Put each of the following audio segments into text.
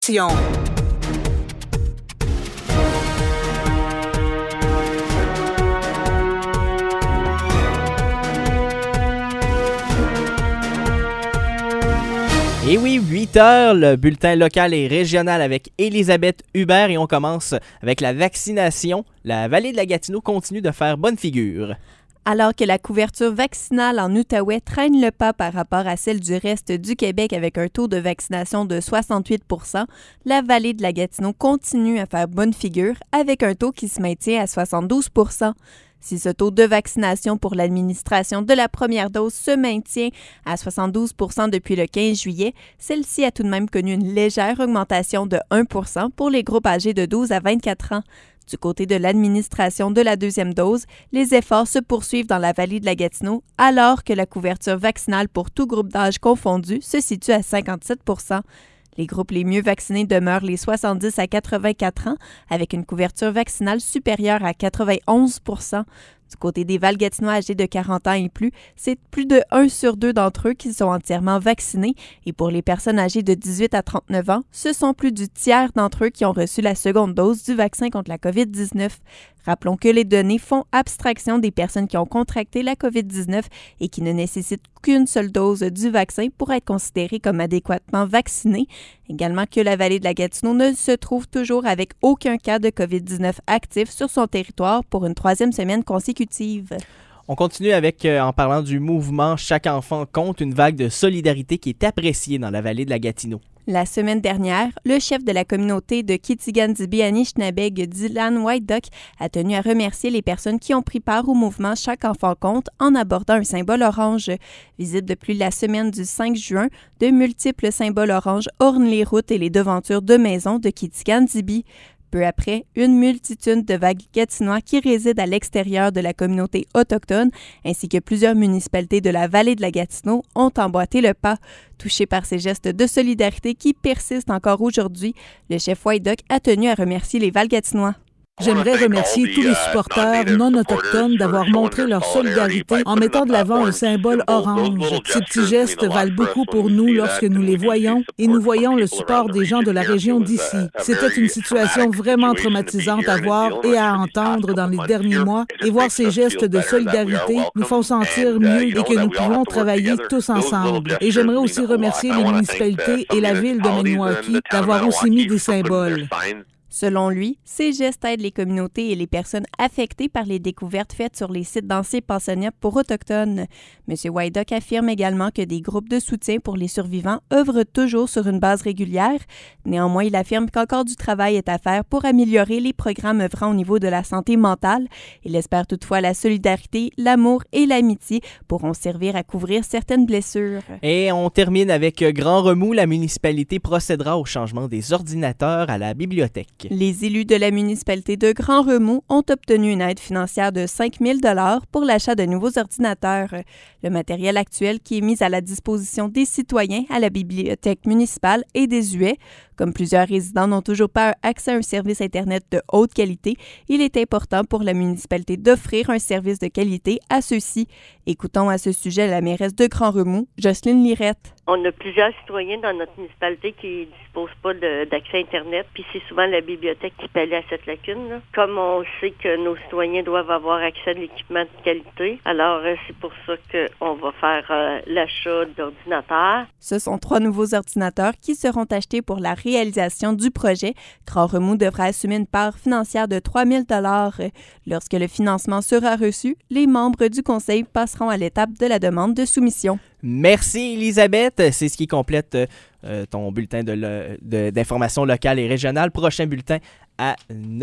Et oui, 8 heures, le bulletin local et régional avec Elisabeth Hubert et on commence avec la vaccination. La vallée de la Gatineau continue de faire bonne figure. Alors que la couverture vaccinale en Outaouais traîne le pas par rapport à celle du reste du Québec avec un taux de vaccination de 68 %, la vallée de la Gatineau continue à faire bonne figure avec un taux qui se maintient à 72 %. Si ce taux de vaccination pour l'administration de la première dose se maintient à 72 % depuis le 15 juillet, celle-ci a tout de même connu une légère augmentation de 1 % pour les groupes âgés de 12 à 24 ans. Du côté de l'administration de la deuxième dose, les efforts se poursuivent dans la vallée de la Gatineau alors que la couverture vaccinale pour tout groupe d'âge confondu se situe à 57 %. Les groupes les mieux vaccinés demeurent les 70 à 84 ans, avec une couverture vaccinale supérieure à 91 %. Du côté des Val-Gatinois âgés de 40 ans et plus, c'est plus de 1 sur 2 d'entre eux qui sont entièrement vaccinés. Et pour les personnes âgées de 18 à 39 ans, ce sont plus du tiers d'entre eux qui ont reçu la seconde dose du vaccin contre la COVID-19. Rappelons que les données font abstraction des personnes qui ont contracté la COVID-19 et qui ne nécessitent qu'une seule dose du vaccin pour être considérées comme adéquatement vaccinées. Également que la vallée de la Gatineau ne se trouve toujours avec aucun cas de COVID-19 actif sur son territoire pour une 3e semaine consécutive. On continue avec, en parlant du mouvement Chaque enfant compte, une vague de solidarité qui est appréciée dans la vallée de la Gatineau. La semaine dernière, le chef de la communauté de Kitigan-Zibi-Anishinabeg, Dylan Whiteduck, a tenu à remercier les personnes qui ont pris part au mouvement Chaque enfant compte en abordant un symbole orange. Visible depuis la semaine du 5 juin, de multiples symboles oranges ornent les routes et les devantures de maisons de Kitigan-Zibi. Peu après, une multitude de vagues gatinois qui résident à l'extérieur de la communauté autochtone ainsi que plusieurs municipalités de la vallée de la Gatineau ont emboîté le pas. Touché par ces gestes de solidarité qui persistent encore aujourd'hui, le chef Whiteduck a tenu à remercier les Val-Gatinois. J'aimerais remercier tous les supporters non autochtones d'avoir montré leur solidarité en mettant de l'avant un symbole orange. Ces petits gestes valent beaucoup pour nous lorsque nous les voyons et nous voyons le support des gens de la région d'ici. C'était une situation vraiment traumatisante à voir et à entendre dans les derniers mois et voir ces gestes de solidarité nous font sentir mieux et que nous pouvons travailler tous ensemble. Et j'aimerais aussi remercier les municipalités et la ville de Maniwaki d'avoir aussi mis des symboles. Selon lui, ces gestes aident les communautés et les personnes affectées par les découvertes faites sur les sites d'anciens pensionnats pour autochtones. M. Whiteduck affirme également que des groupes de soutien pour les survivants œuvrent toujours sur une base régulière. Néanmoins, il affirme qu'encore du travail est à faire pour améliorer les programmes œuvrant au niveau de la santé mentale. Il espère toutefois la solidarité, l'amour et l'amitié pourront servir à couvrir certaines blessures. Et on termine avec grand remous. La municipalité procédera au changement des ordinateurs à la bibliothèque. Les élus de la municipalité de Grand Remous ont obtenu une aide financière de 5 000 $ pour l'achat de nouveaux ordinateurs. Le matériel actuel qui est mis à la disposition des citoyens à la bibliothèque municipale est désuet. Comme plusieurs résidents n'ont toujours pas accès à un service Internet de haute qualité, il est important pour la municipalité d'offrir un service de qualité à ceux-ci. Écoutons à ce sujet la mairesse de Grand Remous, Jocelyne Lirette. On a plusieurs citoyens dans notre municipalité qui ne disposent pas d'accès Internet, puis c'est souvent la bibliothèque qui pallie à cette lacune, là. Comme on sait que nos citoyens doivent avoir accès à de l'équipement de qualité, alors c'est pour ça qu'on va faire l'achat d'ordinateurs. Ce sont 3 nouveaux ordinateurs qui seront achetés pour la réalisation du projet. Grand Remous devra assumer une part financière de 3 000 $. Lorsque le financement sera reçu, les membres du conseil passeront à l'étape de la demande de soumission. Merci Elisabeth, c'est ce qui complète ton bulletin d'information locale et régionale. Prochain bulletin à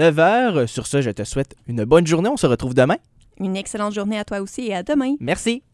9h. Sur ce, je te souhaite une bonne journée. On se retrouve demain. Une excellente journée à toi aussi et à demain. Merci.